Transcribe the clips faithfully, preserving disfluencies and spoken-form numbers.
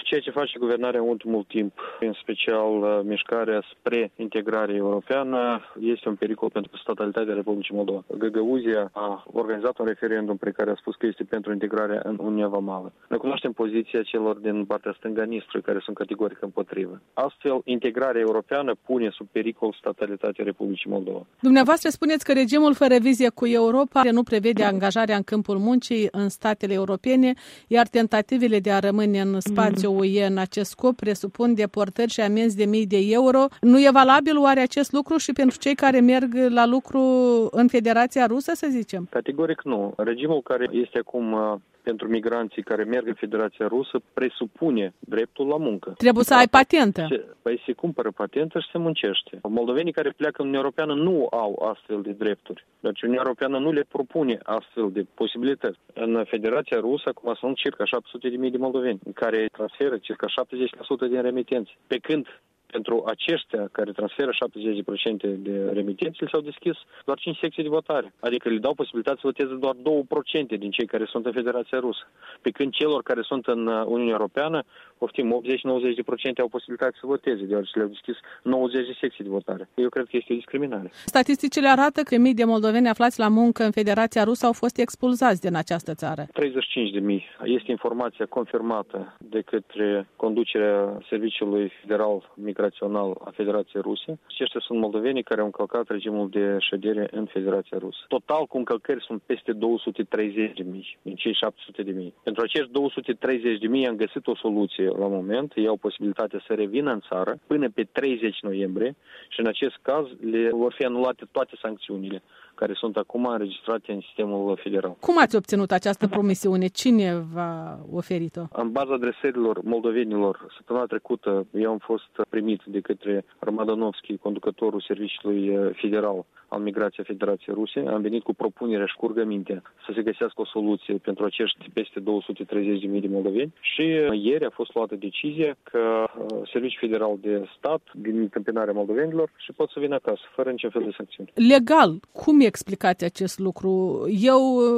ceea ce face guvernarea în ultimul timp, în special mișcarea spre integrare europeană, este un pericol pentru statalitatea Republicii Moldova. Găgăuzia a organizat un referendum prin care a spus că este pentru integrarea în Uniunea Vamală. Noi cunoaștem poziția celor din partea stânga Nistrului, care sunt categoric împotrivă. Astfel, integrarea europeană pune sub pericol statalitatea Republicii Moldova. Dumneavoastră spuneți că regimul fără vizie cu Europa nu prevede angajarea în câmpul muncii în statele europene, iar tentativele de a rămâne în spațiul U E în acest scop presupun deportări și amenzi de mii de euro. Nu e valabil oare acest lucru și pentru cei care merg la lucru în Federația Rusă, să zicem? Categoric nu. Regimul care este acum pentru migranții care merg în Federația Rusă presupune dreptul la muncă. Trebuie să ai patentă. Păi se cumpără patentă și se muncește. Moldovenii care pleacă în Uniunea Europeană nu au astfel de drepturi. Deci Uniunea Europeană nu le propune astfel de posibilități. În Federația Rusă acum sunt circa șapte sute de mii de moldoveni care transferă circa șaptezeci la sută din remitențe. Pe când pentru aceștia care transferă șaptezeci la sută de remitențe, le s-au deschis doar cinci secții de votare. Adică le dau posibilitatea să voteze doar două la sută din cei care sunt în Federația Rusă. Pe când celor care sunt în Uniunea Europeană, oftim optzeci la nouăzeci la sută au posibilitatea să voteze, deoarece le-au deschis nouăzeci de secții de votare. Eu cred că este o discriminare. Statisticile arată că mii de moldoveni aflați la muncă în Federația Rusă au fost expulzați din această țară. treizeci și cinci de mii este informația confirmată de către conducerea Serviciului Federal Migrațional a Federației Ruse. Aceștia sunt moldovenii care au încălcat regimul de ședere în Federația Rusă. Total, cu încălcări sunt peste două sute treizeci de mii din cei șapte sute de mii. Pentru acești două sute treizeci de mii am găsit o soluție la moment. Ei au posibilitatea să revină în țară până pe treizeci noiembrie și în acest caz le vor fi anulate toate sancțiunile care sunt acum înregistrate în sistemul federal. Cum ați obținut această promisiune? Cine v-a oferit-o? În baza adresărilor moldovenilor, săptămâna trecută eu am fost primit de către Ramadanovski, conducătorul Serviciului Federal al Migrației Federației Ruse. Am venit cu propunerea și cu rugămintea să se găsească o soluție pentru acești peste două sute treizeci de mii de moldoveni și ieri a fost luată decizia că Serviciul Federal de Stat din întâmpinarea moldovenilor și pot să vină acasă, fără niciun fel de sancțiuni. Legal, cum explicați acest lucru? Eu,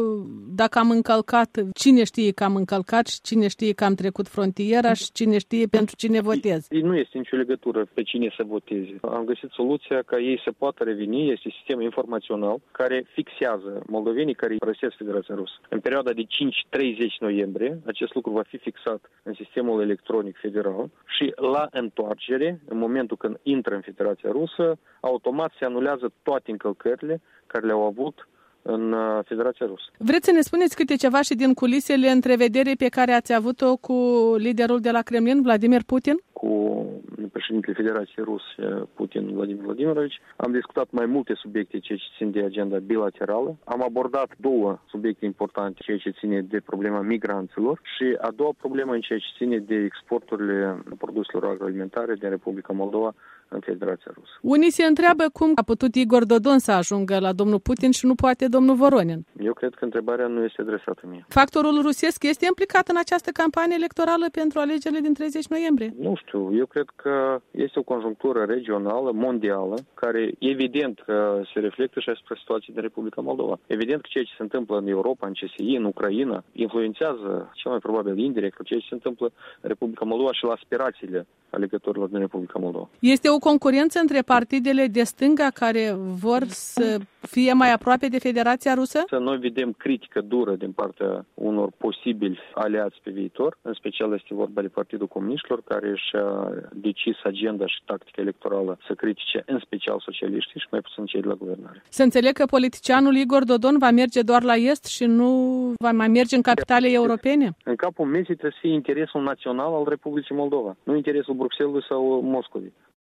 dacă am încălcat, cine știe că am încălcat și cine știe că am trecut frontiera și cine știe pentru cine votez? Nu este nicio legătură pe cine să voteze. Am găsit soluția ca ei să poată reveni. Este sistem informațional care fixează moldovenii care părăsesc Federația Rusă. În perioada de cinci treizeci noiembrie, acest lucru va fi fixat în sistemul electronic federal și la întoarcere, în momentul când intră în Federația Rusă, automat se anulează toate încălcările care le-au avut în Federația Rusă. Vreți să ne spuneți câte ceva și din culisele întrevedere pe care ați avut-o cu liderul de la Kremlin, Vladimir Putin? Cu președintele Federației Ruse, Putin Vladimir Vladimirovici, am discutat mai multe subiecte ce țin de agenda bilaterală. Am abordat două subiecte importante, ceea ce ține de problema migranților și a doua problemă în ceea ce ține de exporturile produselor agroalimentare din Republica Moldova în Federația Rusă. Unii se întreabă cum a putut Igor Dodon să ajungă la domnul Putin și nu poate domnul Voronin. Eu cred că întrebarea nu este adresată mie. Factorul rusesc este implicat în această campanie electorală pentru alegerile din treizeci noiembrie? Nu știu, eu cred că este o conjunctură regională, mondială, care evident că se reflectă și asupra situației din Republica Moldova. Evident că ceea ce se întâmplă în Europa, în C S I, în Ucraina, influențează cel mai probabil indirect ceea ce se întâmplă în Republica Moldova și la aspirațiile alegătorilor din Republica Moldova. Este o concurență între partidele de stânga care vor să fie mai aproape de Federația Rusă? Să noi vedem critică dură din partea unor posibili aliați pe viitor. În special este vorba de Partidul Comuniștilor, care și-a decis agenda și tactica electorală să critique în special socialiștii și mai puțin cei de la guvernare. Să înțeleg că politicianul Igor Dodon va merge doar la est și nu va mai merge în capitale europene? În capul mesei trebuie să fie interesul național al Republicii Moldova, nu interesul Bruxelles sau Moscovei.